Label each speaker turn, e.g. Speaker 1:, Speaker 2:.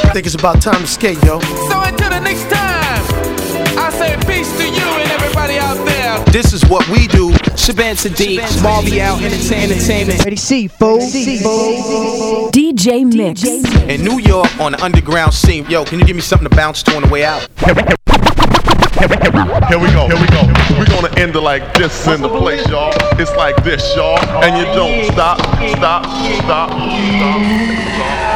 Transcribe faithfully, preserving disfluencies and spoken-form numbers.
Speaker 1: think it's about time to skate, yo.
Speaker 2: So until the next time, I say peace to you and everybody out there.
Speaker 1: This is what we do.
Speaker 3: Shaban Sadiq, Marley Out Entertainment.
Speaker 4: Ready, C, folks.
Speaker 5: D J Mix.
Speaker 1: In New York on the underground scene. Yo, can you give me something to bounce to on the way out?
Speaker 6: Here we go, here we go. We're gonna end it like this in the place, y'all. It's like this, y'all. And you don't stop, stop, stop, stop, stop.